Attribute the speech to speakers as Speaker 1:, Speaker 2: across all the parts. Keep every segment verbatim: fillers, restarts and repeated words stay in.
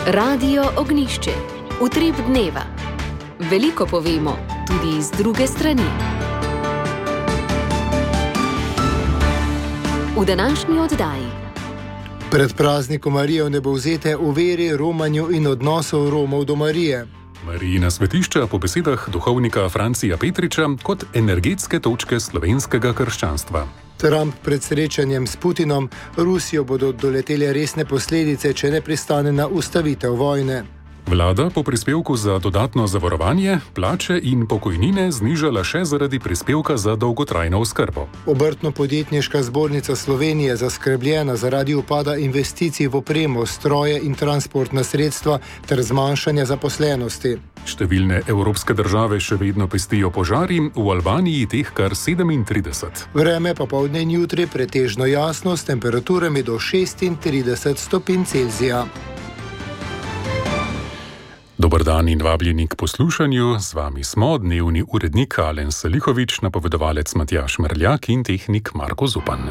Speaker 1: Radio Ognjišče. Utrip dneva. Veliko povemo, tudi iz druge strani. V današnji oddaji.
Speaker 2: Pred praznikom Marije Vnebovzete o veri, romanju in odnosov Romov do Marije.
Speaker 3: Marijina svetišča po besedah duhovnika Francija Petriča kot energetske točke slovenskega krščanstva.
Speaker 2: Trump pred srečanjem s Putinom, Rusijo bodo doletele resne posledice, če ne pristane na ustavitev vojne.
Speaker 3: Vlada po prispevku za dodatno zavarovanje plače in pokojnine znižala še zaradi prispevka za dolgotrajno oskrbo.
Speaker 2: Obrtno-podjetniška zbornica Slovenije zaskrbljena zaradi upada investicij v opremo, stroje in transportna sredstva ter zmanjšanja zaposlenosti.
Speaker 3: Številne evropske države še vedno pestijo požari, v Albaniji teh kar sedemintrideset.
Speaker 2: Vreme popoldne in jutri pretežno jasno s temperaturami do šestintrideset stopinj Celzija.
Speaker 3: Dobar dan in vabljeni k poslušanju. Z vami smo dnevni urednik Alen Salihovič, napovedovalec Matjaž Mrljak in tehnik Marko Zupan.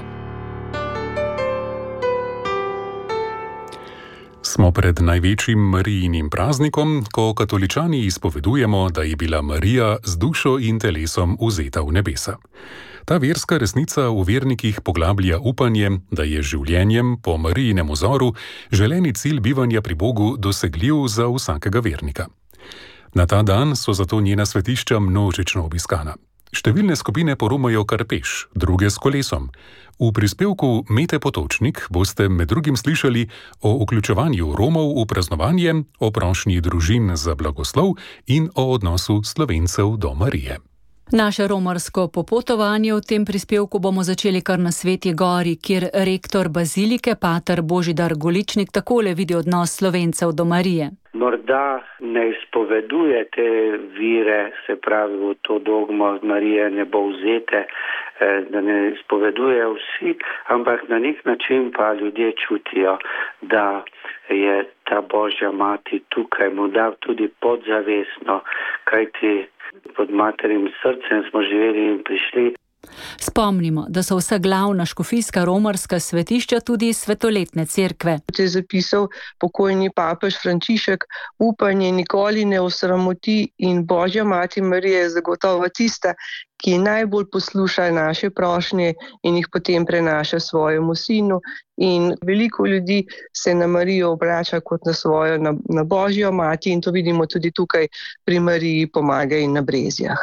Speaker 3: Smo pred največjim Marijinim praznikom, ko katoličani izpovedujemo, da je bila Marija z dušo in telesom vzeta v nebesa. Ta verska resnica v vernikih poglablja upanje, da je življenjem po Marijinem vzoru želeni cilj bivanja pri Bogu dosegljiv za vsakega vernika. Na ta dan so zato njena svetišča množično obiskana. Številne skupine poromajo kar peš, druge s kolesom. V prispevku Mete Potočnik boste med drugim slišali o vključevanju Romov v praznovanje, o prošnji družin za blagoslov in o odnosu Slovencev do Marije.
Speaker 4: Naše romarsko popotovanje v tem prispevku bomo začeli kar na Sveti Gori, kjer rektor bazilike, pater Božidar Goličnik, takole vidi odnos Slovencev do Marije.
Speaker 5: Morda ne izpoveduje te vire, se pravi v to dogmo Marije ne bo vzete, da ne izpoveduje vsi, ampak na nek način pa ljudje čutijo, da je ta Božja mati tukaj, morda tudi podzavestno, kajti pod materim srcem smo živeli in prišli.
Speaker 4: Spomnimo, da so vsa glavna škofijska romarska svetišča tudi svetoletne cerkve.
Speaker 6: Kot je zapisal pokojni papež Frančišek, upanje nikoli ne osramoti in Božja mati Marija je zagotovo tista, ki najbolj posluša naše prošnje in jih potem prenaša svojemu sinu. In veliko ljudi se na Marijo obrača kot na svojo, na, na Božjo mati, in to vidimo tudi tukaj pri Mariji Pomaga in na Brezjah.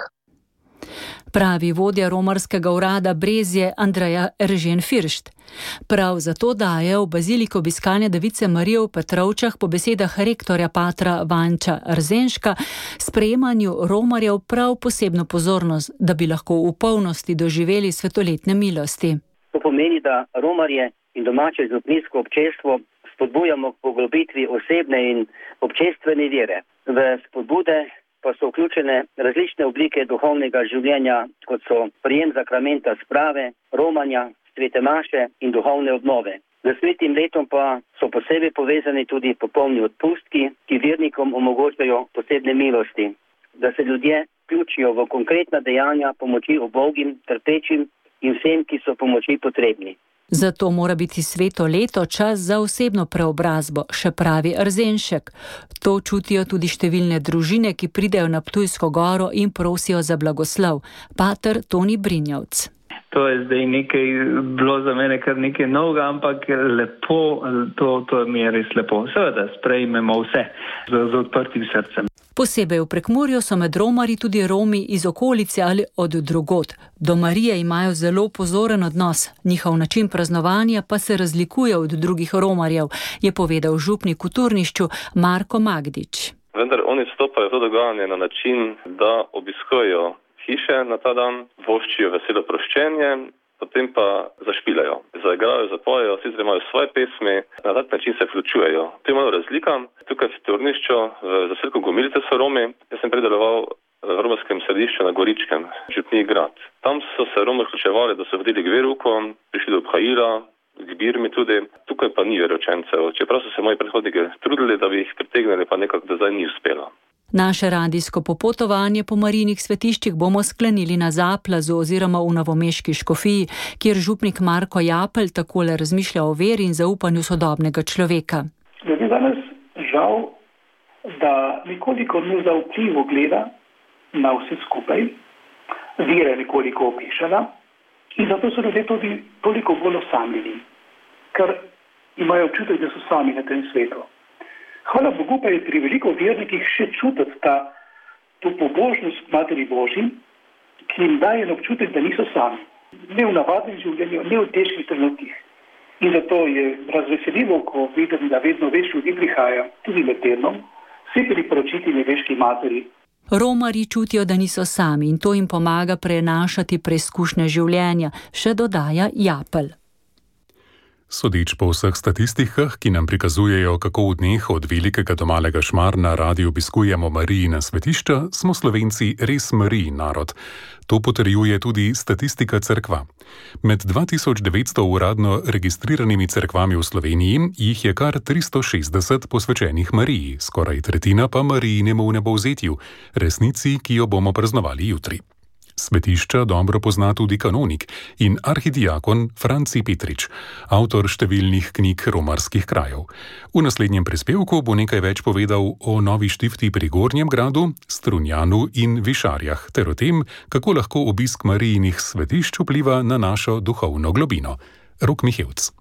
Speaker 4: Pravi vodja romarskega urada Brezje Andreja Eržen-Firšt. Prav zato daje v baziliko obiskanja Device Marije v Petrovčah po besedah rektorja patra Vanča Rzenška sprejemanju romarjev prav posebno pozornost, da bi lahko v polnosti doživeli svetoletne milosti.
Speaker 7: To pomeni, da romarje in domače župnijsko občestvo spodbujamo k poglobitvi osebne in občestvene vere. V spodbude pa so vključene različne oblike duhovnega življenja, kot so prijem zakramenta sprave, romanja, svete maše in duhovne obnove. Z svetim letom pa so posebej povezani tudi popolni odpustki, ki vernikom omogočajo posebne milosti, da se ljudje vključijo v konkretna dejanja pomoči ubogim, trpečim in vsem, ki so pomoči potrebni.
Speaker 4: Zato mora biti sveto leto čas za osebno preobrazbo, še pravi Rzenšek. To čutijo tudi številne družine, ki pridejo na Ptujsko goro in prosijo za blagoslov. Pater Toni Brinjevc.
Speaker 8: To je zdaj nekaj, bilo za mene kar nekaj novega, ampak lepo, to, to mi je res lepo. Seveda, sprejmemo vse z, z odprtim srcem.
Speaker 4: Posebej v Prekmurju so med Romari tudi Romi iz okolice ali od drugod. Do Marije imajo zelo pozoren odnos, njihov način praznovanja pa se razlikuje od drugih Romarjev, je povedal župnik v Turnišču Marko Magdič.
Speaker 9: Vendar oni stopajo to dogajanje na način, da obiskujejo hiše na ta dan, voščijo veselo proščenje, potem pa zašpilajo. Zaigrajo, zapojejo, vsi imajo svoje pesmi, na tak način se vključujejo. To je malo razlika. Tukaj v Turnišču, v zaselku Gomilice so Romi. Jaz sem predeloval v romarskem središču na Goričkem, župniji grad. Tam so se Romi vključevali, da so vodili k veruku, prišli do Bhaila, k Birmi tudi. Tukaj pa ni veročencev, čeprav so se moji predhodniki trudili, da bi jih pritegnili, pa nekako do zdaj ni uspelo.
Speaker 4: Naše radijsko popotovanje po Marijinih svetiščih bomo sklenili na Zaplazu oziroma v novomeški škofiji, kjer župnik Marko Japelj takole razmišlja o veri in zaupanju sodobnega človeka.
Speaker 10: Ljudje danes žal da nekoliko nezaupljivo gleda na vse skupaj, vire nekoliko opišena in zato so ljudje tudi toliko bolj osamljeni, ker imajo občutek, da so sami na tem svetu. Hvala Bogu pa je pri veliko vernikih še čutiti ta, to pobožnost Materi Božji, ki jim daje občutek, da niso sami. Ne v navadnem življenju, ne v težkih trenutkih. In zato je razveseljivo, ko vidim, da vedno več ljudi prihaja, tudi med tednom, se priporočiti nebeški Materi.
Speaker 4: Romarji čutijo, da niso sami in to jim pomaga prenašati preizkušnje življenja, še dodaja Japelj.
Speaker 3: Sodeč po vseh statistikah, ki nam prikazujejo, kako v dneh od velikega do malega Šmarna radi obiskujemo Marijina svetišča, smo Slovenci res Marijin narod. To potrjuje tudi statistika cerkva. Med dva tisoč devetsto uradno registriranimi cerkvami v Sloveniji jih je kar tristo šestdeset posvečenih Mariji, skoraj tretjina pa Marijinemu vnebovzetju, resnici, ki jo bomo praznovali jutri. Svetišča dobro pozna tudi kanonik in arhidiakon Franci Petrič, avtor številnih knjig romarskih krajev. V naslednjem prispevku bo nekaj več povedal o novi štifti pri Gornjem Gradu, Strunjanu in Višarjah, ter o tem, kako lahko obisk Marijinih svetišč vpliva na našo duhovno globino. Rok Mihevc.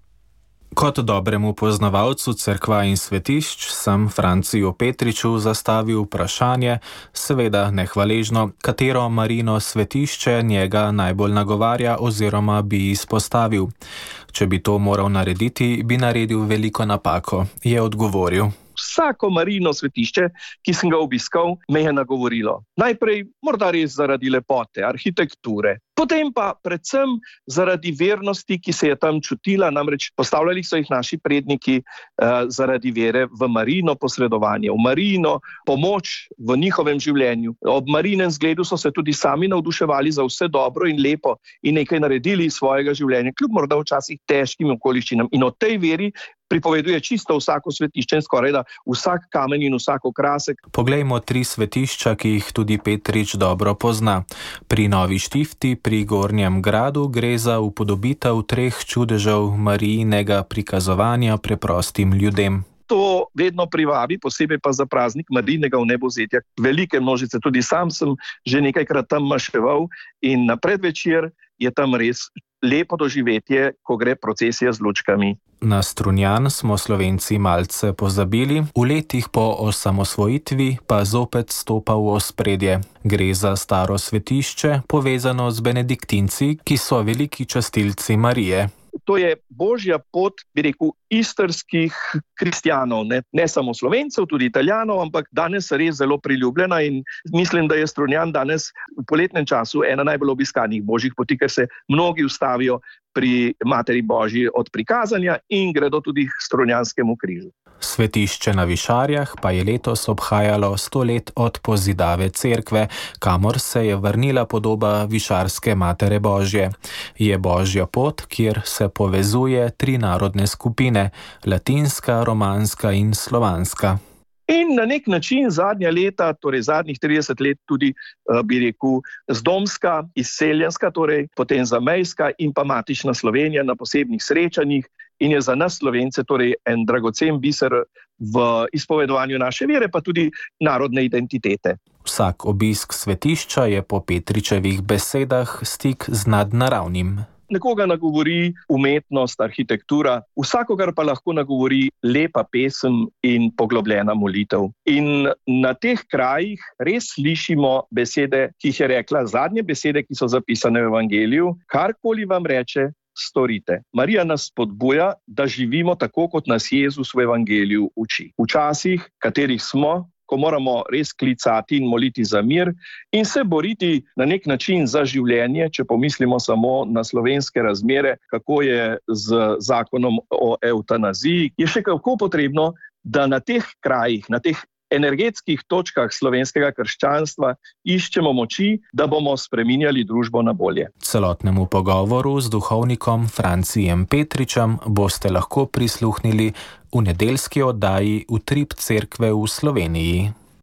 Speaker 11: Kot dobremu poznavalcu cerkva in svetišč sem Franciju Petriču zastavil vprašanje, seveda nehvaležno, katero Marijino svetišče njega najbolj nagovarja oziroma bi izpostavil. Če bi to moral narediti, bi naredil veliko napako, je odgovoril.
Speaker 12: Vsako Marijino svetišče, ki sem ga obiskal, me je nagovorilo. Najprej morda res zaradi lepote, arhitekture, potem pa predvsem zaradi vernosti, ki se je tam čutila, namreč postavljali so jih naši predniki uh, zaradi vere v Marijino posredovanje, v Marijino pomoč v njihovem življenju. Ob Marijinem zgledu so se tudi sami navduševali za vse dobro in lepo in nekaj naredili iz svojega življenja, kljub morda včasih težkim okoliščinam. In o tej veri pripoveduje čisto vsako svetišče in skoraj da vsak kamen in vsak okrasek.
Speaker 11: Poglejmo tri svetišča, ki jih tudi Petrič dobro pozna. Pri Novi Štifti pri Gornjem Gradu gre za upodobitev treh čudežev Marijinega prikazovanja preprostim ljudem.
Speaker 12: To vedno privabi, posebej pa za praznik Marijinega vnebovzetja. Velike množice, tudi sam sem že nekajkrat tam maševal in na predvečer je tam res lepo doživetje, ko gre procesija z lučkami.
Speaker 11: Na Strunjan smo Slovenci malce pozabili, v letih po osamosvojitvi pa zopet stopa v ospredje. Gre za staro svetišče, povezano z benediktinci, ki so veliki častilci Marije.
Speaker 12: To je božja pot, bi rekel, istrskih kristjanov, ne, ne samo Slovencev, tudi Italijanov, ampak danes res zelo priljubljena in mislim, da je Strunjan danes v poletnem času ena najbolj obiskanih božjih poti, ker se mnogi ustavijo pri Materi Božji od prikazanja in gredo tudi k Strunjanskemu križu.
Speaker 11: Svetišče na Višarjah pa je letos obhajalo sto let od pozidave cerkve, kamor se je vrnila podoba Višarske Matere Božje. Je božja pot, kjer se povezuje tri narodne skupine, latinska, romanska in slovanska.
Speaker 12: In na nek način zadnja leta, torej zadnjih trideset let tudi, bi rekel, zdomska, izseljenska, torej potem zamejska in pa matična Slovenija na posebnih srečanjih in je za nas Slovence torej en dragocen biser v izpovedovanju naše vere, pa tudi narodne identitete.
Speaker 11: Vsak obisk svetišča je po Petričevih besedah stik z nadnaravnim.
Speaker 12: Nekoga nagovori umetnost, arhitektura, vsakogar pa lahko nagovori lepa pesem in poglobljena molitev. In na teh krajih res slišimo besede, ki jih je rekla, zadnje besede, ki so zapisane v Evangeliju, karkoli vam reče, storite. Marija nas spodbuja, da živimo tako, kot nas Jezus v Evangeliju uči. V časih, katerih smo, ko moramo res klicati in moliti za mir in se boriti na nek način za življenje, če pomislimo samo na slovenske razmere, kako je z zakonom o evtanaziji, je še kako potrebno, da na teh krajih, na teh energetskih točkah slovenskega krščanstva iščemo moči, da bomo spreminjali družbo na bolje.
Speaker 11: Celotnemu pogovoru z duhovnikom Francijem Petričem boste lahko prisluhnili v nedeljski oddaji Utrip cerkve v Sloveniji.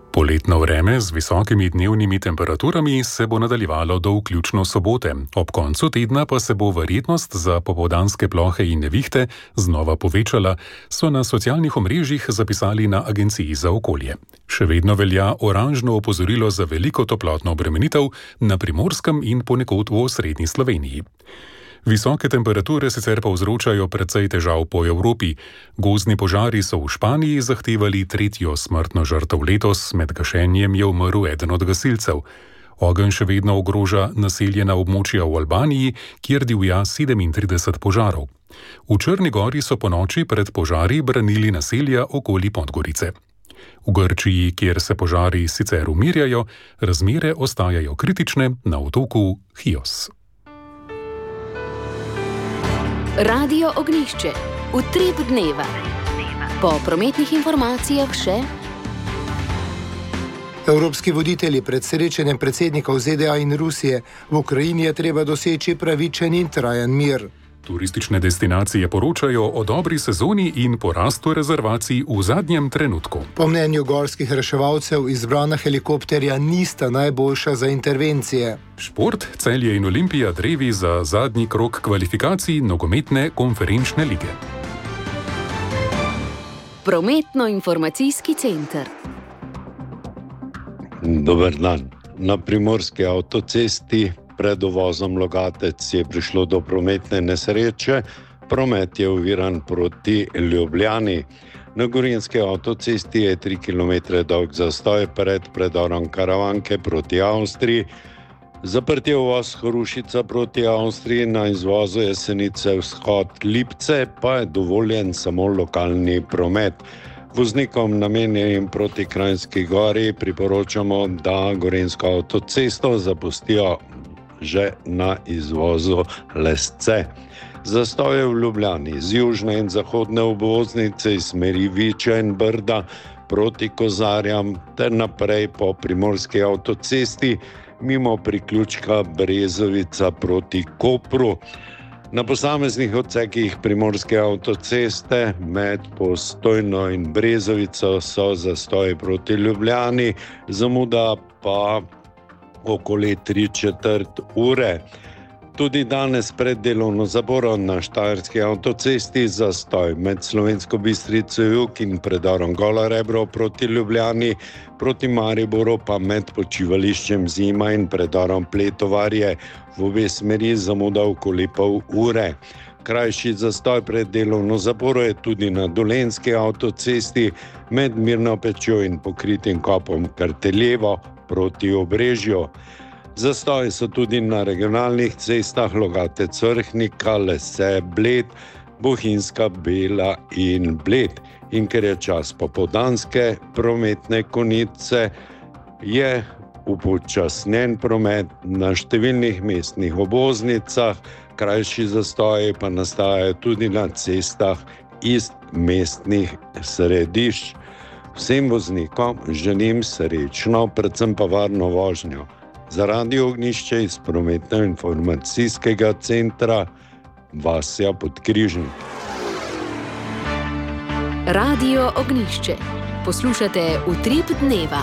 Speaker 3: Poletno vreme z visokimi dnevnimi temperaturami se bo nadaljevalo do vključno sobote. Ob koncu tedna pa se bo verjetnost za popoldanske plohe in nevihte znova povečala, so na socialnih omrežjih zapisali na Agenciji za okolje. Še vedno velja oranžno opozorilo za veliko toplotno obremenitev na Primorskem in ponekod v osrednji Sloveniji. Visoke temperature sicer povzročajo precej težav po Evropi. Gozdni požari so v Španiji zahtevali tretjo smrtno žrtev letos, med gašenjem je umrl eden od gasilcev. Ogenj še vedno ogroža naseljena območja v Albaniji, kjer divja sedemintrideset požarov. V Črni gori so ponoči pred požari branili naselja okoli Podgorice. V Grčiji, kjer se požari sicer umirjajo, razmere ostajajo kritične na otoku Chios.
Speaker 1: Radio Ognjišče. Utrip dneva. Po prometnih informacijah še.
Speaker 2: Evropski voditelji pred srečanjem predsednikov Z D A in Rusije. V Ukrajini je treba doseči pravičen in trajen mir.
Speaker 3: Turistične destinacije poročajo o dobri sezoni in porastu rezervacij v zadnjem trenutku.
Speaker 2: Po mnenju gorskih reševalcev izbrana helikopterja nista najboljša za intervencije.
Speaker 3: Šport, Celje in Olimpija drevi za zadnji krog kvalifikacij nogometne konferenčne lige.
Speaker 1: Prometno-informacijski center.
Speaker 13: Dober dan. Na primorski avtocesti pred uvozom Logatec je prišlo do prometne nesreče, promet je oviran proti Ljubljani. Na gorenjski avtocesti je tri kilometre dolg zastoj pred predorom Karavanke proti Avstriji. Zaprt je uvoz Hrušica proti Avstriji, na izvozu Jesenice vzhod Lipce pa je dovoljen samo lokalni promet. Voznikom namenjenim proti Kranjski gori priporočamo, da gorenjsko avtocesto zapustijo že na izvozu Lesce. Zastoj je v Ljubljani z južne in zahodne obvoznice iz smeri Viča in Brda proti Kozarjam ter naprej po primorski avtocesti mimo priključka Brezovica proti Kopru. Na posameznih odsekih primorske avtoceste med Postojno in Brezovico so zastoji proti Ljubljani, zamuda pa okoli tri četrt ure. Tudi danes pred delovno zaboro na Štajerski avtocesti zastoj med Slovensko Bistrico jug in predorom Gola Rebro proti Ljubljani, proti Mariboru pa med počivališčem Zima in predorom Pletovarje v obe smeri zamuda okoli pol ure. Krajši zastoj pred delovno zaboro je tudi na Dolenjski avtocesti med Mirno Pečjo in pokritim kopom Karteljevo proti Obrežju. Zastoji so tudi na regionalnih cestah Logatec Vrhnika, Lese, Bled, Bohinjska, Bela in Bled. In ker je čas popoldanske prometne konice, je upočasnjen promet na številnih mestnih obvoznicah, krajši zastoji pa nastajajo tudi na cestah iz mestnih središč. Vsem voznikom želim srečno, predvsem pa varno vožnjo. Za Radio Ognjišče iz prometno-informacijskega centra Vasja Podkrižnik.
Speaker 1: Radio Ognjišče. Poslušate Utrip dneva.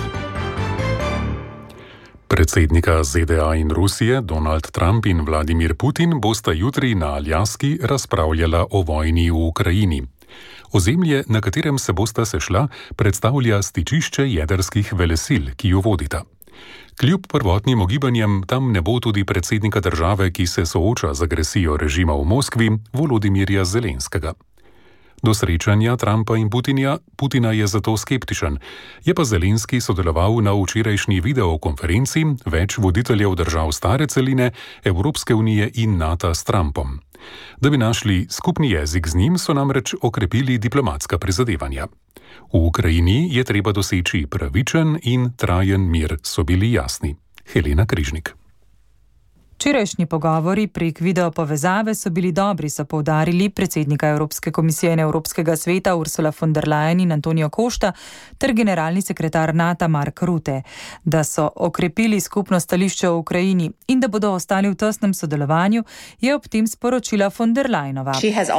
Speaker 3: Predsednika Z D A in Rusije Donald Trump in Vladimir Putin bosta jutri na Aljaski razpravljala o vojni v Ukrajini. Ozemlje, na katerem se bosta sešla, predstavlja stičišče jedrskih velesil, ki jo vodita. Kljub prvotnim ogibanjem tam ne bo tudi predsednika države, ki se sooča z agresijo režima v Moskvi, Volodimirja Zelenskega. Do srečanja Trumpa in Putinja, Putina je zato skeptičen. Je pa Zelenski sodeloval na včerajšnji videokonferenci več voditeljev držav stare celine, Evropske unije in NATO s Trumpom. Da bi našli skupni jezik z njim, so namreč okrepili diplomatska prizadevanja. V Ukrajini je treba doseči pravičen in trajen mir, so bili jasni. Helena Križnik.
Speaker 14: Včerajšnji pogovori prek video povezave so bili dobri, so poudarili predsednika Evropske komisije in Evropskega sveta Ursula von der Leyen in Antonio Costa ter generalni sekretar NATO Mark Rutte, da so okrepili skupno stališče o Ukrajini in da bodo ostali v tesnem sodelovanju, je ob tem sporočila von der Leyenova.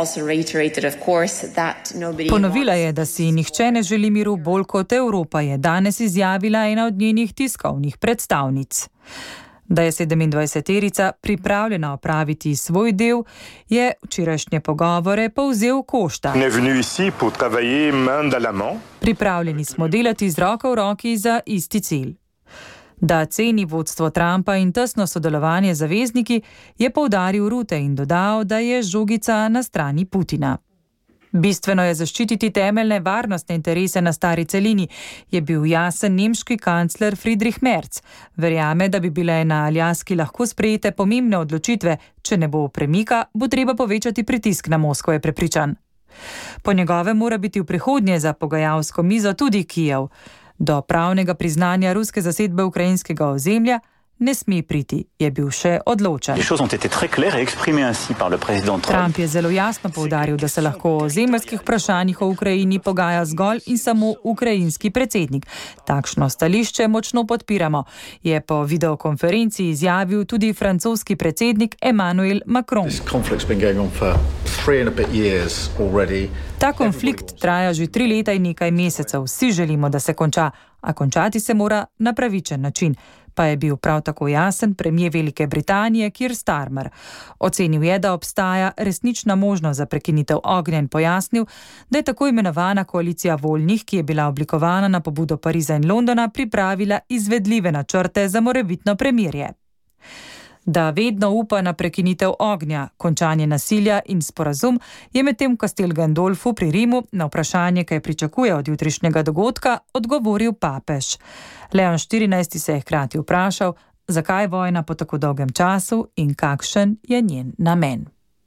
Speaker 14: Ponovila je, da si nihče ne želi miru bolj kot Evropa, je danes izjavila ena od njenih tiskovnih predstavnic. Da je sedemindvajseterica pripravljena opraviti svoj del, je včerajšnje pogovore povzel Costa. Pripravljeni smo delati z roko v roki za isti cilj. Da ceni vodstvo Trumpa in tesno sodelovanje z zavezniki, je poudaril Rutte in dodal, da je žogica na strani Putina. Bistveno je zaščititi temeljne varnostne interese na stari celini, je bil jasen nemški kancler Friedrich Merz. Verjame, da bi bile na Aljaski lahko sprejete pomembne odločitve, če ne bo premika, bo treba povečati pritisk na Moskvo, je prepričan. Po njegovem mora biti v prihodnje za pogajalsko mizo tudi Kijev. Do pravnega priznanja ruske zasedbe ukrajinskega ozemlja ne sme priti, je bil še odločen. Trump je zelo jasno poudaril, da se lahko o ozemeljskih vprašanjih o Ukrajini pogaja zgolj in samo ukrajinski predsednik. Takšno stališče močno podpiramo, je po videokonferenci izjavil tudi francoski predsednik Emmanuel Macron. Ta konflikt traja že tri leta in nekaj mesecev. Vsi želimo, da se konča, a končati se mora na pravičen način. Pa je bil prav tako jasen premier Velike Britanije Keir Starmer. Ocenil je, da obstaja resnična možnost za prekinitev ognja in pojasnil, da je tako imenovana koalicija voljnih, ki je bila oblikovana na pobudo Pariza in Londona, pripravila izvedljive načrte za morebitno premirje. Da vedno upa na prekinitev ognja, končanje nasilja in sporazum, je medtem v Castel Gandolfu pri Rimu na vprašanje, kaj pričakuje od jutrišnjega dogodka, odgovoril papež. Leon štirinajsti se je hkrati vprašal, zakaj je vojna po tako dolgem času in kakšen je njen namen.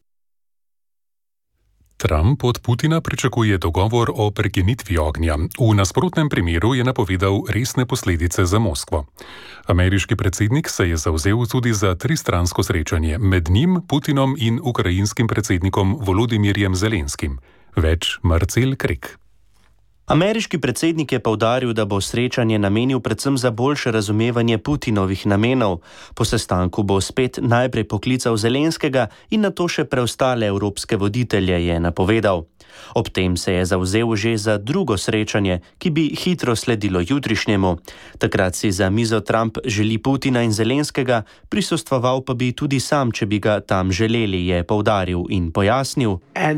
Speaker 3: Trump od Putina pričakuje dogovor o prekinitvi ognja. V nasprotnem primeru je napovedal resne posledice za Moskvo. Ameriški predsednik se je zavzel tudi za tristransko srečanje med njim, Putinom in ukrajinskim predsednikom Volodimirjem Zelenskim. Več Marcel Krek.
Speaker 15: Ameriški predsednik je poudaril, da bo srečanje namenil predvsem za boljše razumevanje Putinovih namenov. Po sestanku bo spet najprej poklical Zelenskega in nato še preostale evropske voditelje, je napovedal. Ob tem se je zavzel že za drugo srečanje, ki bi hitro sledilo jutrišnjemu. Takrat si za mizo Trump želi Putina in Zelenskega, prisostvoval pa bi tudi sam, če bi ga tam želeli, je poudaril in pojasnil.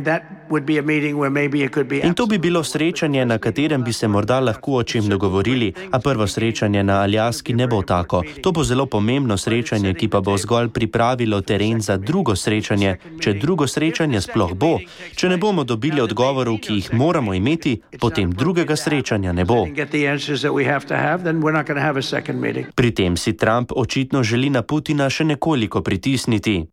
Speaker 15: In to bi bilo srečanje, na katerem bi se morda lahko o čem dogovorili, a prvo srečanje na Aljaski ne bo tako. To bo zelo pomembno srečanje, ki pa bo zgolj pripravilo teren za drugo srečanje, če drugo srečanje sploh bo. Če ne bomo dobili odgovorov, ki jih moramo imeti, potem drugega srečanja ne bo. Pri tem si Trump očitno želi na Putina še nekoliko pritisniti.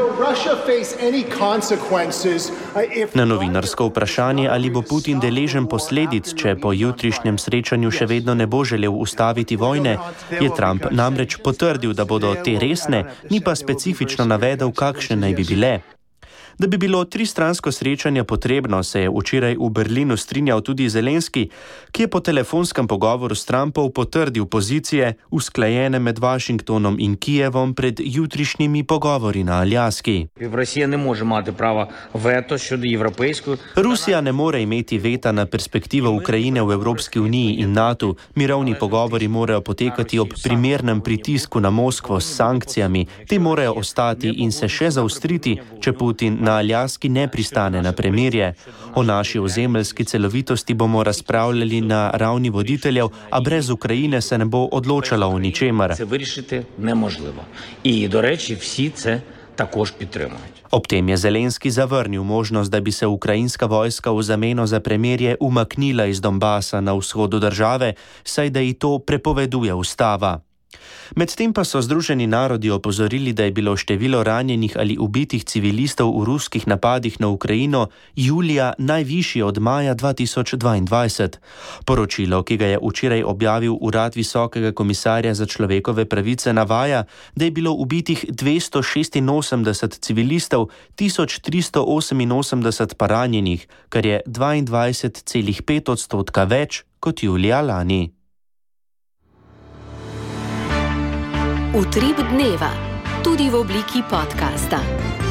Speaker 15: Na novinarsko vprašanje, ali bo Putin deležen posledic, če po jutrišnjem srečanju še vedno ne bo želel ustaviti vojne, je Trump namreč potrdil, da bodo te resne, ni pa specifično navedel, kakšne naj bi bile. Da bi bilo tristransko srečanje potrebno, se je včeraj v Berlinu strinjal tudi Zelenski, ki je po telefonskem pogovoru s Trumpom potrdil pozicije, usklajene med Washingtonom in Kijevom pred jutrišnjimi pogovori na Aljaski. Rusija ne more imeti veta na perspektivo Ukrajine v Evropski uniji in NATO. Mirovni pogovori morajo potekati ob primernem pritisku na Moskvo s sankcijami. Te morajo ostati in se še zaostriti, če Putin na Aljaski ne pristane na premirje. O naši ozemeljski celovitosti bomo razpravljali na ravni voditeljev, a brez Ukrajine se ne bo odločalo o ničemer. Ob tem je Zelenski zavrnil možnost, da bi se ukrajinska vojska v zameno za premirje umaknila iz Donbasa na vzhodu države, saj da ji to prepoveduje ustava. Medtem pa so Združeni narodi opozorili, da je bilo število ranjenih ali ubitih civilistov v ruskih napadih na Ukrajino julija najvišje od maja dva tisoč dvaindvajset. Poročilo, ki ga je včeraj objavil Urad Visokega komisarja za človekove pravice, navaja, da je bilo ubitih dvesto šestinosemdeset civilistov, tisoč tristo oseminosemdeset pa ranjenih, kar je dvaindvajset celih pet odstotka več kot julija lani.
Speaker 1: Utrip dneva, tudi v obliki podcasta.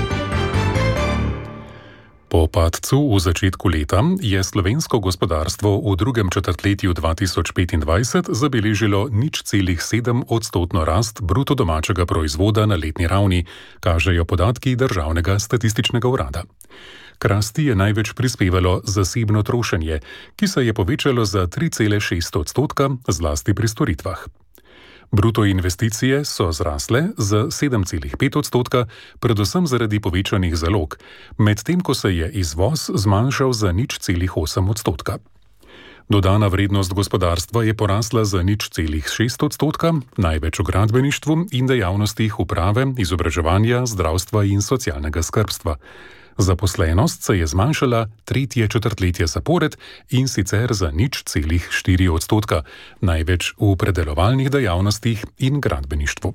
Speaker 3: Po padcu v začetku leta je slovensko gospodarstvo v drugem četrtletju dva tisoč petindvajset zabeležilo nič celih sedem odstotno rast bruto domačega proizvoda na letni ravni, kažejo podatki Državnega statističnega urada. K rasti je največ prispevalo zasebno trošenje, ki se je povečalo za tri cele šest odstotka, zlasti pri storitvah. Bruto investicije so zrasle za sedem celih pet odstotka, predvsem zaradi povečanih zalog, medtem ko se je izvoz zmanjšal za nič celih osem odstotka. Dodana vrednost gospodarstva je porasla za nič celih šest odstotka, največ v gradbeništvu in dejavnostih uprave, izobraževanja, zdravstva in socialnega skrbstva. Zaposlenost se je zmanjšala tretje četrtletje zapored in sicer za nič celih štiri odstotka, največ v predelovalnih dejavnostih in gradbeništvu.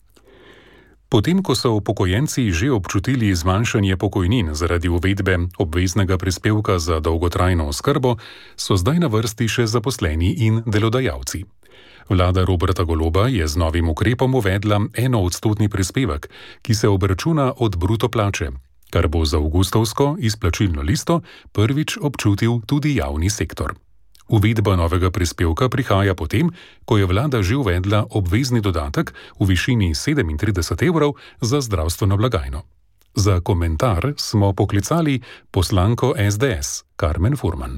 Speaker 3: Potem, ko so upokojenci že občutili zmanjšanje pokojnin zaradi uvedbe obveznega prispevka za dolgotrajno oskrbo, so zdaj na vrsti še zaposleni in delodajalci. Vlada Roberta Goloba je z novim ukrepom uvedla enoodstotni prispevek, ki se obračuna od bruto plače, kar bo za avgustovsko izplačilno listo prvič občutil tudi javni sektor. Uvedba novega prispevka prihaja potem, ko je vlada že uvedla obvezni dodatek v višini sedemintrideset evrov za zdravstveno blagajno. Za komentar smo poklicali poslanko es de es, Karmen Furman.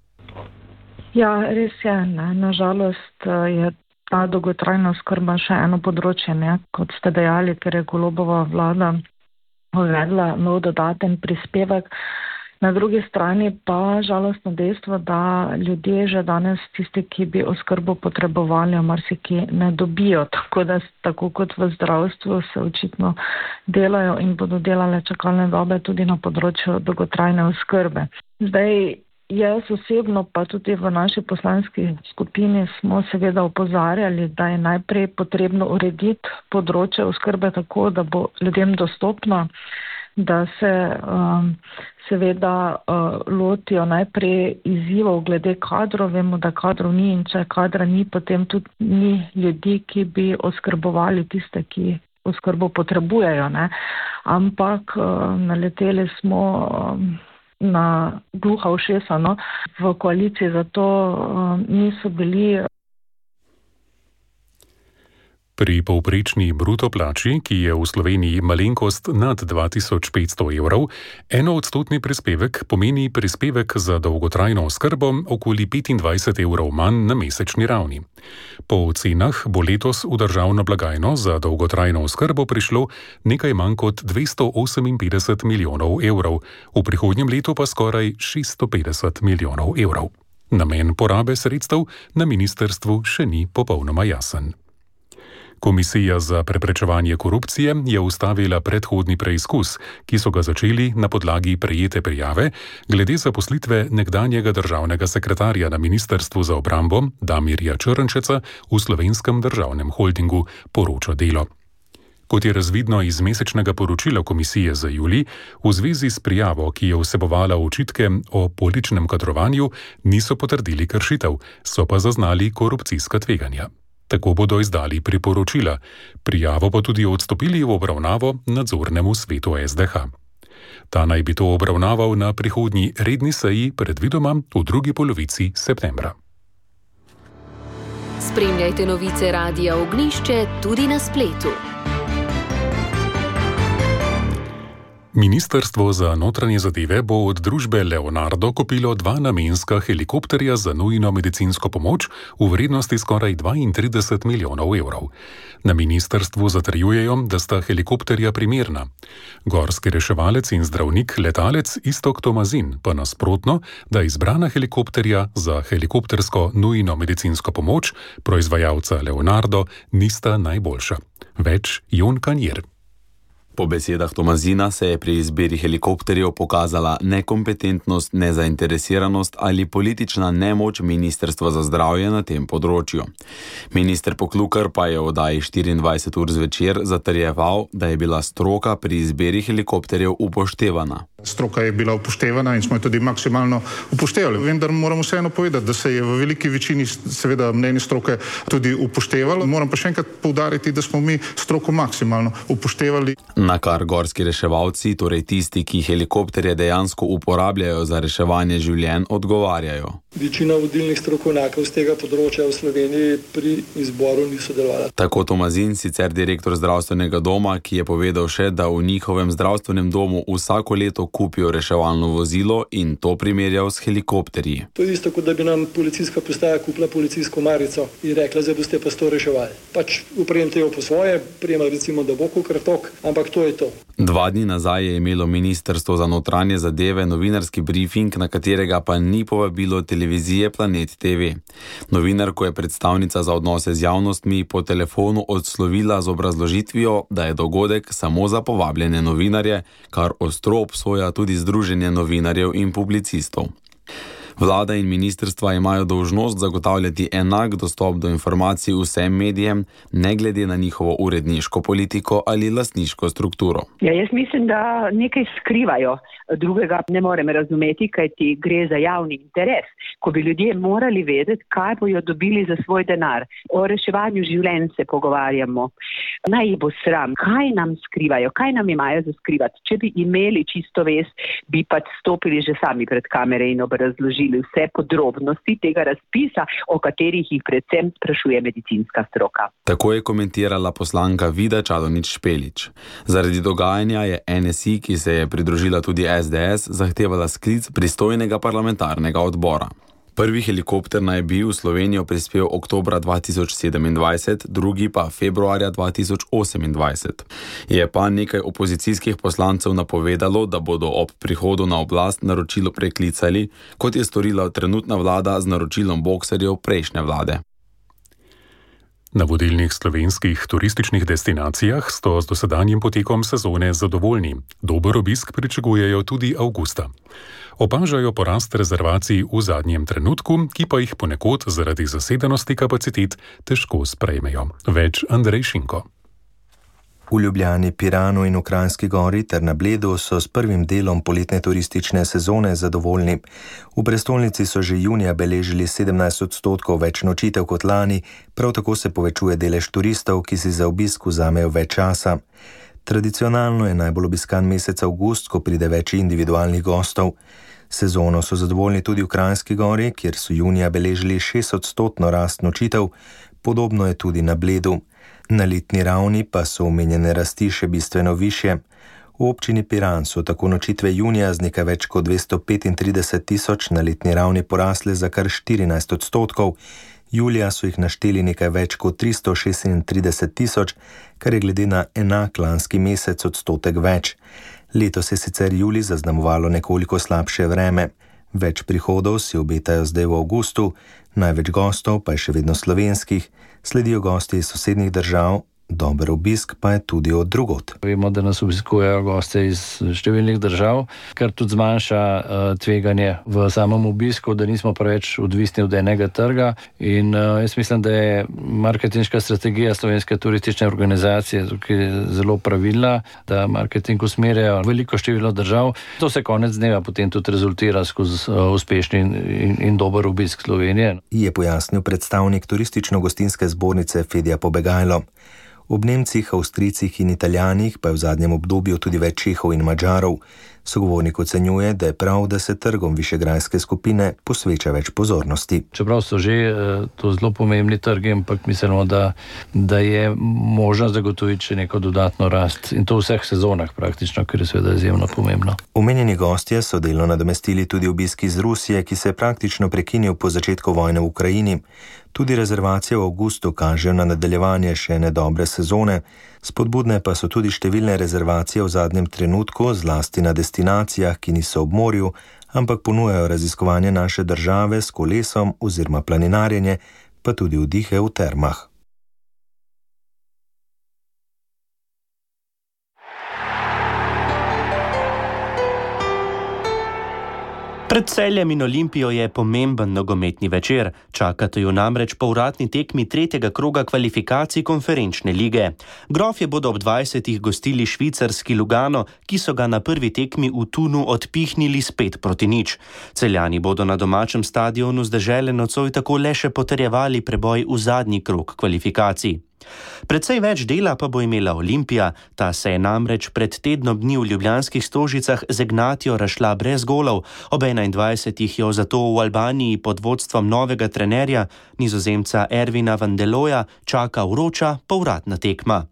Speaker 16: Ja, res je. Ne. Nažalost je ta dolgotrajna oskrba še eno področje, ne, kot ste dejali, ker je Golobova vlada uvedla nov dodaten prispevek. Na drugi strani pa žalostno dejstvo, da ljudje že danes, tisti, ki bi oskrbo potrebovali, marsikaj ne dobijo. Tako da, tako kot v zdravstvu, se očitno delajo in bodo delale čakalne dobe tudi na področju dolgotrajne oskrbe. Zdaj, jaz osebno pa tudi v naši poslanski skupini smo seveda opozarjali, da je najprej potrebno urediti področje oskrbe tako, da bo ljudem dostopno, da se um, seveda uh, lotijo najprej izzivov glede kadrov. Vemo, da kadrov ni in če kadra ni, potem tudi ni ljudi, ki bi oskrbovali tiste, ki oskrbo potrebujejo. Ne? Ampak uh, naleteli smo um, na gluha ušesa, no, v koaliciji, zato uh, niso bili.
Speaker 3: Pri povprečni bruto plači, ki je v Sloveniji malenkost nad dva tisoč petsto evrov, enoodstotni prispevek pomeni prispevek za dolgotrajno oskrbo okoli petindvajset evrov manj na mesečni ravni. Po ocenah bo letos v državno blagajno za dolgotrajno oskrbo prišlo nekaj manj kot dvesto oseminpetdeset milijonov evrov, v prihodnjem letu pa skoraj šeststo petdeset milijonov evrov. Namen porabe sredstev na ministrstvu še ni popolnoma jasen. Komisija za preprečevanje korupcije je ustavila predhodni preizkus, ki so ga začeli na podlagi prejete prijave glede zaposlitve nekdanjega državnega sekretarja na Ministrstvu za obrambo Damirja Črnčeca v Slovenskem državnem holdingu, poroča Delo. Kot je razvidno iz mesečnega poročila komisije za julij, v zvezi s prijavo, ki je vsebovala očitke o političnem kadrovanju, niso potrdili kršitev, so pa zaznali korupcijska tveganja. Tako bodo izdali priporočila, prijavo pa tudi odstopili v obravnavo nadzornemu svetu es de ha. Ta naj bi to obravnaval na prihodnji redni seji, predvidoma v drugi polovici septembra.
Speaker 1: Spremljajte novice Radia Ognjišče tudi na spletu.
Speaker 3: Ministrstvo za notranje zadeve bo od družbe Leonardo kupilo dva namenska helikopterja za nujno medicinsko pomoč v vrednosti skoraj dvaintrideset milijonov evrov. Na ministrstvu zatrjujejo, da sta helikopterja primerna. Gorski reševalec in zdravnik letalec Iztok Tomazin pa nasprotno, da izbrana helikopterja za helikoptersko nujno medicinsko pomoč proizvajalca Leonardo nista najboljša. Več Jon Kanjer.
Speaker 17: Po besedah Tomazina se je pri izbiri helikopterjev pokazala nekompetentnost, nezainteresiranost ali politična nemoč Ministrstva za zdravje na tem področju. Minister Poklukar pa je v oddaji štiriindvajset ur zvečer zatrjeval, da je bila stroka pri izbiri helikopterjev upoštevana.
Speaker 18: Stroka je bila upoštevana in smo jo tudi maksimalno upoštevali. Vendar moram vseeno povedati, da se je v veliki večini seveda mnenje stroke tudi upoštevalo. Moram pa še enkrat poudariti, da smo mi stroko maksimalno upoštevali.
Speaker 17: Na kar gorski reševalci, torej tisti, ki helikopterje dejansko uporabljajo za reševanje življenj, odgovarjajo.
Speaker 19: Večina vodilnih strokovnjakov z tega področja v Sloveniji pri izboru ni sodelovala.
Speaker 17: Tako Tomazin, sicer direktor zdravstvenega doma, ki je povedal še, da v njihovem zdravstvenem domu vsako leto kupijo reševalno vozilo in to primerjal s helikopterji.
Speaker 19: To je isto, kot da bi nam policijska postaja kupila policijsko marico in rekla, zdaj boste pa s to reševali. Pač upremte jo po svoje, prijema recimo, da bo kukratok, ampak to je to.
Speaker 17: Dva dni nazaj je imelo Ministrstvo za notranje zadeve novinarski briefing, na katerega pa ni povabilo televizije Planet T V. Novinarko je predstavnica za odnose z javnostmi po telefonu odslovila z obrazložitvijo, da je dogodek samo za povabljene novinarje, kar ostro obsoja tudi Združenje novinarjev in publicistov. Vlada in ministrstva imajo dolžnost zagotavljati enak dostop do informacij vsem medijem, ne glede na njihovo uredniško politiko ali lastniško strukturo.
Speaker 20: Ja, jaz mislim, da nekaj skrivajo, drugega ne morem razumeti, kajti gre za javni interes. Ko bi ljudje morali vedeti, kaj bojo dobili za svoj denar. O reševanju življenj se pogovarjamo. Naj jih bo sram. Kaj nam skrivajo? Kaj nam imajo za skrivati? Če bi imeli čisto vest, bi pa stopili že sami pred kamere in obrazložili vse podrobnosti tega razpisa, o katerih jih predvsem sprašuje medicinska stroka.
Speaker 17: Tako je komentirala poslanka Vida Čadonič Špelič. Zaradi dogajanja je N S I, ki se je pridružila tudi S D S, zahtevala sklic pristojnega parlamentarnega odbora. Prvi helikopter naj bi v Slovenijo prispel oktobra dva tisoč sedemindvajset, drugi pa februarja dva tisoč osemindvajset. Je pa nekaj opozicijskih poslancev napovedalo, da bodo ob prihodu na oblast naročilo preklicali, kot je storila trenutna vlada z naročilom bokserjev prejšnje vlade.
Speaker 3: Na vodilnih slovenskih turističnih destinacijah so z dosedanjim potekom sezone zadovoljni. Dober obisk pričakujejo tudi avgusta. Opažajo porast rezervacij v zadnjem trenutku, ki pa jih ponekod zaradi zasedenosti kapacitet težko sprejmejo. Več Andrej Šinko.
Speaker 21: V Ljubljani, Piranu in v Kranjski Gori ter na Bledu so s prvim delom poletne turistične sezone zadovoljni. V prestolnici so že junija beležili sedemnajst odstotkov več nočitev kot lani, prav tako se povečuje delež turistov, ki si za obisk vzamejo več časa. Tradicionalno je najbolj obiskan mesec avgust, ko pride več individualnih gostov. Sezono so zadovoljni tudi v Kranjski Gori, kjer so junija beležili šest odstotno rast nočitev, podobno je tudi na Bledu. Na letni ravni pa so omenjene rasti še bistveno višje. V občini Piran so tako nočitve junija z nekaj več kot dvesto petintrideset tisoč na letni ravni porasle za kar štirinajst odstotkov, julija so jih našteli nekaj več kot tristo šestintrideset tisoč, kar je glede na enak lanski mesec odstotek več. Letos je sicer julij zaznamovalo nekoliko slabše vreme. Več prihodov si obetajo zdaj v avgustu, največ gostov pa je še vedno slovenskih, sledijo gosti iz sosednjih držav, dober obisk pa je tudi od drugod.
Speaker 22: Vemo, da nas obiskujejo goste iz številnih držav, kar tudi zmanjša uh, tveganje v samem obisku, da nismo preveč odvisni od enega trga. In uh, jaz mislim, da je marketinška strategija Slovenske turistične organizacije tukaj zelo pravilna, da marketing usmerjajo veliko število držav. To se konec dneva potem tudi rezultira skozi uh, uspešni in, in, in dober obisk Slovenije.
Speaker 21: Je pojasnil predstavnik turistično-gostinske zbornice Fedja Pobegajlo. Ob Nemcih, Avstrijcih in Italijanih pa je v zadnjem obdobju tudi več Čehov in Madžarov. Sogovornik ocenjuje, da je prav, da se trgom višegrajske skupine posveča več pozornosti.
Speaker 22: Čeprav so že to zelo pomembni trgi, ampak mislimo, da, da je možno zagotoviti še neko dodatno rast in to v vseh sezonah praktično, ker je seveda izjemno pomembno.
Speaker 21: Omenjeni gostje so delno nadomestili tudi obisk iz Rusije, ki se je praktično prekinil po začetku vojne v Ukrajini. Tudi rezervacije v avgustu kažejo na nadaljevanje še ene dobre sezone, spodbudne pa so tudi številne rezervacije v zadnjem trenutku, zlasti na destinacijah, ki niso ob morju, ampak ponujajo raziskovanje naše države s kolesom oziroma planinarjenje, pa tudi vdihe v termah.
Speaker 15: Pred Celjem in Olimpijo je pomemben nogometni večer. Čakate jo namreč povratni tekmi tretjega kroga kvalifikacij konferenčne lige. Grofje bodo ob dvajsetih gostili švicarski Lugano, ki so ga na prvi tekmi v Tunu odpihnili spet proti nič. Celjani bodo na domačem stadionu z dežele nocoj tako le še potrjevali preboj v zadnji krog kvalifikacij. Precej več dela pa bo imela Olimpija, ta se je namreč pred tednom dni v ljubljanskih Stožicah z Ignatijo razšla brez golov, ob enaindvajsetih jo zato v Albaniji pod vodstvom novega trenerja, Nizozemca Ervina van der Looya, čaka vroča povratna tekma.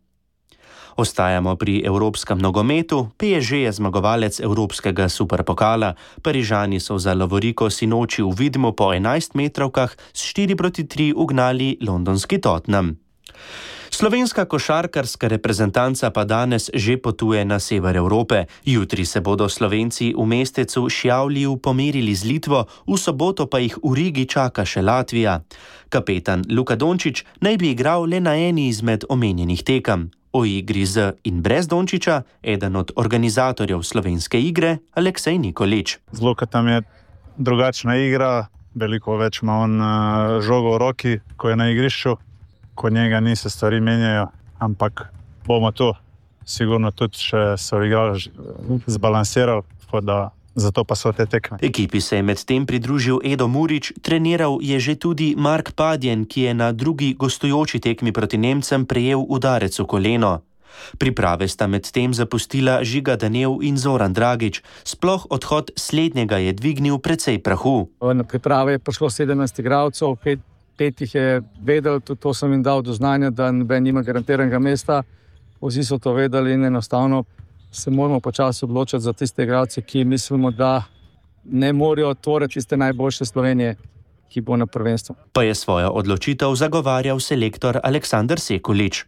Speaker 15: Ostajamo pri evropskem nogometu, P S G je zmagovalec evropskega superpokala, Parižani so za lovoriko sinoči v Vidmu po enajstmetrovkah s štiri proti tri ugnali londonski Tottenham. Slovenska košarkarska reprezentanca pa danes že potuje na sever Evrope. Jutri se bodo Slovenci v mestecu Šiavliju pomerili z Litvo, v soboto pa jih v Rigi čaka še Latvija. Kapetan Luka Dončić naj bi igral le na eni izmed omenjenih tekem. O igri z in brez Dončića, eden od organizatorjev slovenske igre, Aleksej Nikolić.
Speaker 5: Z Luka tam je drugačna igra, veliko več ima on žogo v roki, ko je na igrišču. Kod njega ni se stvari menjajo, ampak bomo tu sigurno tudi še se igrali, zbalansirali, da zato pa so te tekme.
Speaker 15: Ekipi se je med tem pridružil Edo Murić, treniral je že tudi Mark Padjen, ki je na drugi gostujoči tekmi proti Nemcem prejel udarec v koleno. Priprave sta med tem zapustila Žiga Danev in Zoran Dragić. Sploh odhod slednjega je dvignil precej prahu.
Speaker 6: Na priprave je prišlo sedemnajst igralcev, pet Pet jih je vedel, tudi to sem jim dal do znanja, da noben nima garantiranega mesta. Vsi so to vedeli in enostavno se moramo počasi odločiti za tiste igralce, ki mislimo, da ne morejo tvoriti tiste najboljše Slovenije, ki bo na prvenstvu.
Speaker 15: Pa je svojo odločitev zagovarjal selektor Aleksandar Sekulić.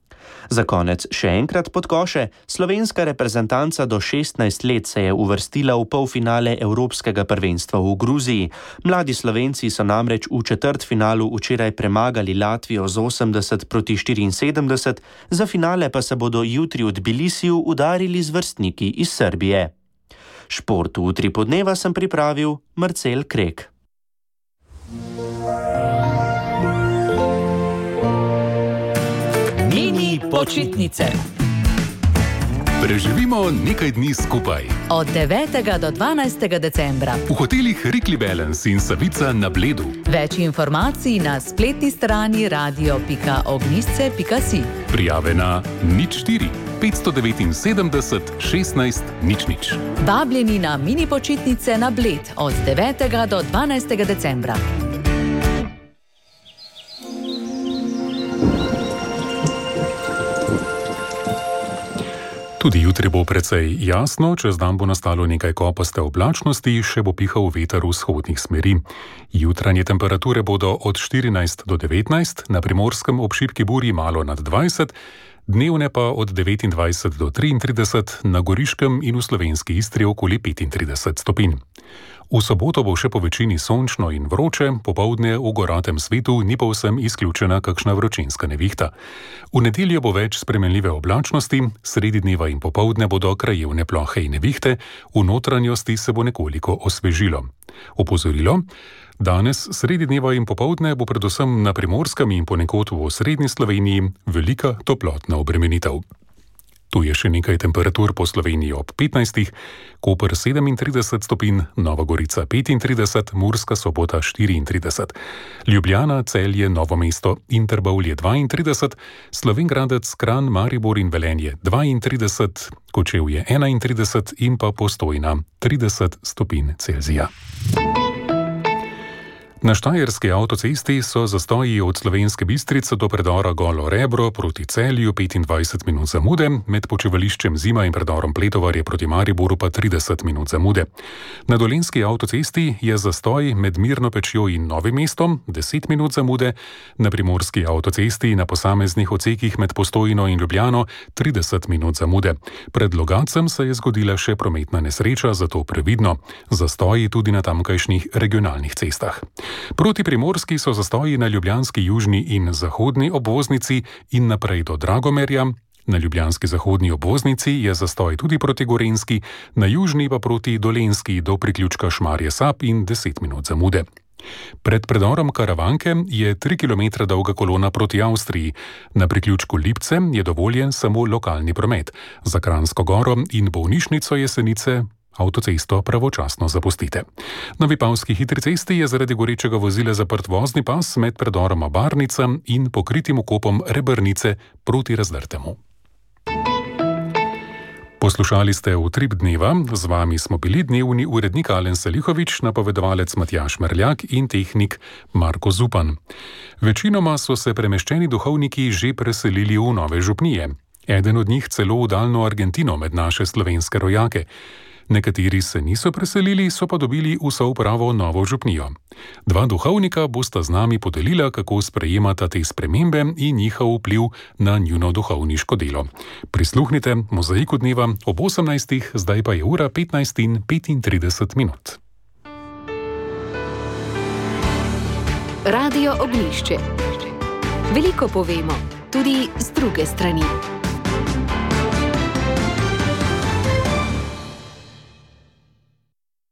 Speaker 15: Za konec še enkrat pod koše. Slovenska reprezentanca do šestnajst let se je uvrstila v polfinale Evropskega prvenstva v Gruziji. Mladi Slovenci so namreč v četrtfinalu včeraj premagali Latvijo z osemdeset proti štiriinsedemdeset, za finale pa se bodo jutri v Tbilisiju udarili z vrstniki iz Srbije. Šport v utripu dneva sem pripravil Marcel Krek.
Speaker 1: Počitnice.
Speaker 3: Preživimo nekaj dni skupaj.
Speaker 1: Od devetega do dvanajstega decembra.
Speaker 3: V hotelih Rikli Balance in Savica na Bledu.
Speaker 1: Več informacij na spletni strani radio pika ognjišče pika si.
Speaker 3: Prijave na nič štiri petsto devetinsedemdeset šestnajst nič nič.
Speaker 1: Vabljeni na mini počitnice na Bled od devetega do dvanajstega decembra.
Speaker 3: Tudi jutri bo precej jasno, čez dan bo nastalo nekaj kopaste oblačnosti, še bo pihal veter vzhodnih smeri. Jutranje temperature bodo od štirinajst do devetnajst, na Primorskem ob šibki burji malo nad dvajset, dnevne pa od devetindvajset do triintrideset, na Goriškem in v slovenski Istri okoli petintrideset stopinj. V soboto bo še po večini sončno in vroče, popoldne v goratem svetu ni povsem izključena kakšna vročinska nevihta. V nedeljo bo več spremenljive oblačnosti, sredi dneva in popoldne bodo krajevne plohe in nevihte, v notranjosti se bo nekoliko osvežilo. Opozorilo: danes sredi dneva in popoldne bo predvsem na Primorskem in ponekod v osrednji Sloveniji velika toplotna obremenitev. Tu je še nekaj temperatur po Sloveniji ob petnajstih, Koper sedemintrideset stopinj, Nova Gorica petintrideset, Murska Sobota štiriintrideset, Ljubljana, Celje, Novo mesto in Trbovlje dvaintrideset, Slovenj Gradec, Kranj, Maribor in Velenje dvaintrideset, Kočevje enaintrideset in pa Postojna trideset stopinj Celzija. Na štajerski avtocesti so zastoji od Slovenske Bistrice do predora Golo Rebro proti Celju petindvajset minut zamude, med počivališčem Zima in predorom Pletovarje proti Mariboru pa trideset minut zamude. Na Dolenjski avtocesti je zastoj med Mirno Pečjo in Novim mestom deset minut zamude, na Primorski avtocesti na posameznih odsekih med Postojno in Ljubljano trideset minut zamude. Pred Logacem se je zgodila še prometna nesreča, zato previdno. Zastoji tudi na tamkajšnjih regionalnih cestah. Proti Primorski so zastoji na ljubljanski južni in zahodni obvoznici in naprej do Dragomerja. Na ljubljanski zahodni obvoznici je zastoj tudi proti Gorenjski, na južni pa proti Dolenjski do priključka Šmarje Sap in deset minut zamude. Pred predorom Karavanke je tri kilometre dolga kolona proti Avstriji. Na priključku Lipce je dovoljen samo lokalni promet. Za Kranjsko Goro in bolnišnico Jesenice avtocesto pravočasno zapustite. Na Vipavski hitri cesti je zaradi gorečega vozila zaprt vozni pas med predoroma Barnica in pokritim vkopom Rebrnice proti Razdrtemu. Poslušali ste Utrip dneva, z vami smo bili dnevni urednik Alen Selihovič, napovedovalec Matjaž Merljak in tehnik Marko Zupan. Večinoma so se premeščeni duhovniki že preselili v nove župnije. Eden od njih celo v daljno Argentino med naše slovenske rojake. Nekateri se niso preselili, so pa dobili vso upravo novo župnijo. Dva duhovnika bosta z nami podelila, kako sprejemata te spremembe in njihov vpliv na njuno duhovniško delo. Prisluhnite Mozaiku dneva ob osemnajstih, zdaj pa je ura petnajst in petintrideset minut.
Speaker 1: Radio Ognjišče. Veliko povemo, tudi z druge strani.